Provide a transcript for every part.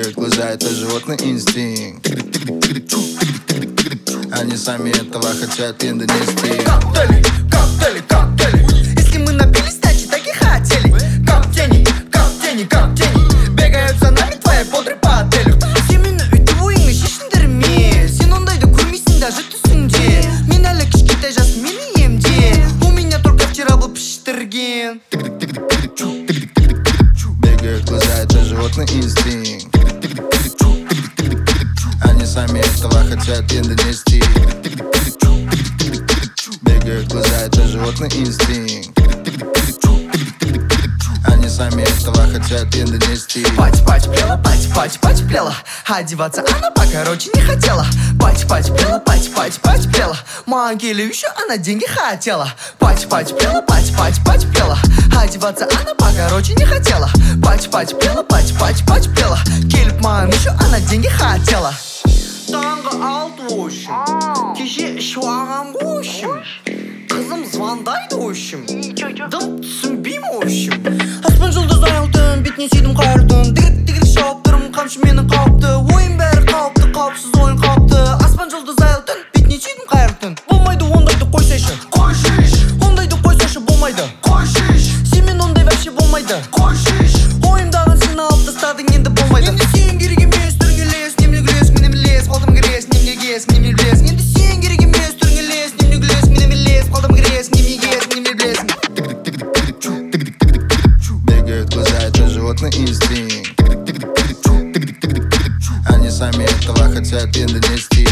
Бегают глаза, это животный инстинкт. Они сами этого хотят и донести. Коктейли, коктейли, коктейли. Если мы напились, значит так и хотели. Как тени, как тени, как тени. Бегают за нами твои бодры по отелю. Семені үйтіп ойыңы шешіндірме. Сен ондайды көрмейсің даже түсіңде. Мен әлі кішкентай жас мені емде. У меня только вчера был піштірген. Бегают глаза, это животный инстинкт. Они сами этого хотят и донести. Бегают глаза, это животный инстинкт. Они сами этого хотят и донести. Пать плела, пать плела. Одеваться она покороче не хотела. Пать плела, пать плела. Могиле еще она деньги хотела. Пать плела, пать плела. Одеваться она покороче не хотела. Пать плела, пать плела. Келіп маған еще она деньги хотела. Таңғы 6 общем. Кеше ішіп алғам общем. Қызым звондайды общем. Дым түсінбеймін общем. Аспан жұлдыз айлтын, бетіне сүйдім қайырдым. Дігір шауып тұрым, қамшы менің қауіпті. Ойын бәрі қауіпті, қауіпсіз ойын қауіпті. Аспан жұлдыз айлтын, бетіне сүйдім қайырдым. Болмайды ондайды қойсайшы. Қой шиш. Ондайды қойсайшы болмайды. Қой шиш. Семен ондай вообще болмайды. Қой шиш. Ойымдағын сен алып тастадың, енді болмайды. Енді сен керек емес, түріңелес, немне күлес, менен білес, қолдым кірес, немне кес, менен білес. Енді сен керек емес, түріңелес, немне күлес, менен білес, қолдым кірес, немне кес, менен білесің. Бегают глаза, это животный инстинкт. Они сами этого хотят и донести.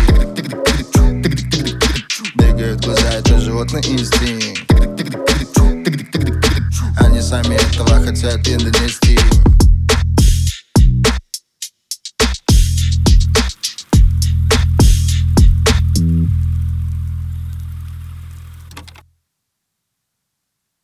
Бегают глаза, это животный инстинкт. Они сами этого хотят и донести.